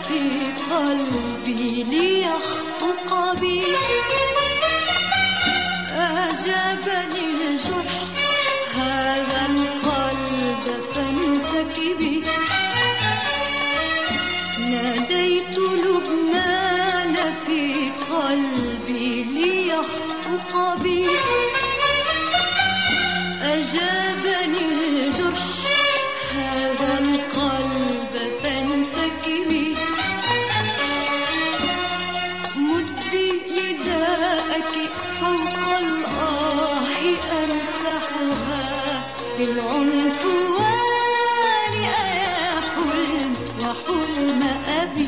في قلبي ليخفق بي. أجابني الجرح هذا القلب فانسكبي. ناديت لبنان في قلبي ليخفق بي. أجابني الجرح هذا القلب فانسكبي. مدي نداءك فوق الآه أمسحها بالعنفوان. أيا حلم وحلم أبي.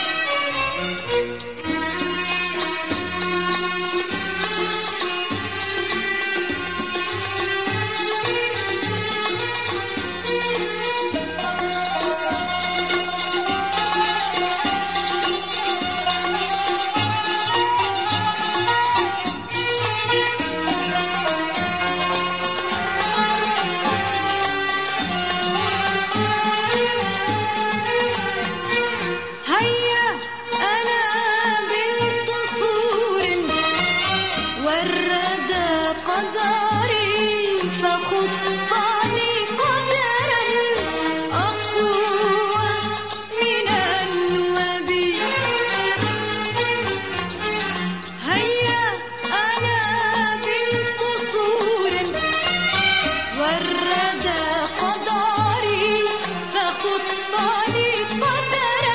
قدري فخطاني قدرا أقوى من النوبي. هيا أنا بنت صور والردى قدري فخطاني قدرا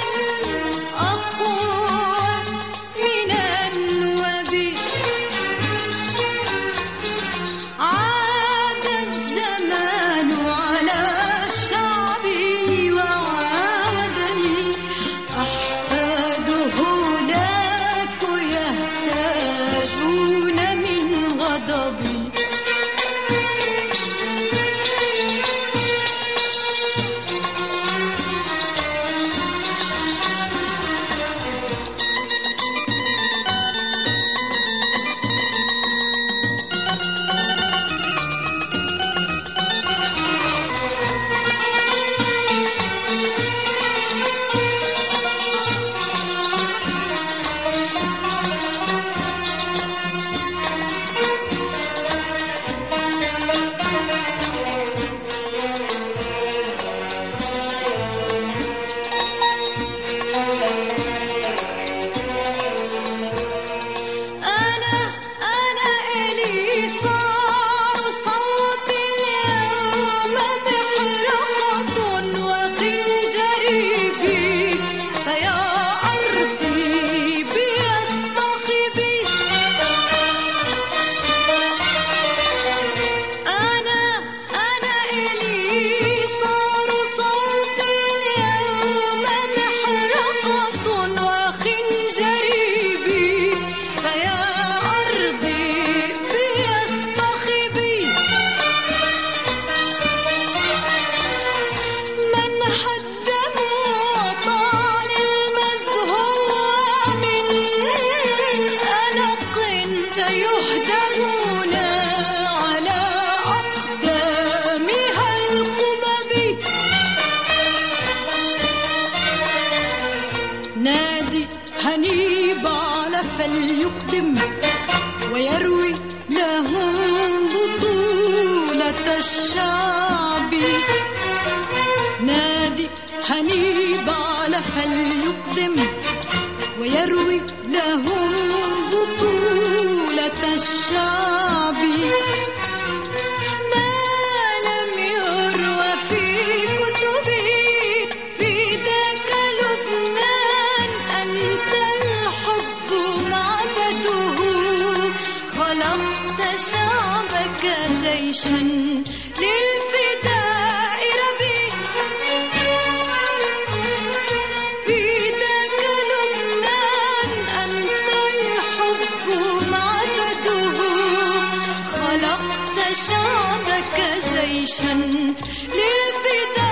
أقوى من النوبي. عاد الزمان على شعبي وعادني أحفاده لاك يهتاجون من غضبي. سيهدمون على أقدامها القبب. نادي هنيبال فليقدم ويروي لهم بطولة الشعب. نادي هنيبال فليقدم ويروي لهم بطولة الشعب. ما لم يروى في كتبي في ذاك لبنان أنت الحب معبده. خلقت شعبك جيشا للفداء ربي. في ذاك لبنان أنت الحب معبده. خلقت شعبك جيشا للفداء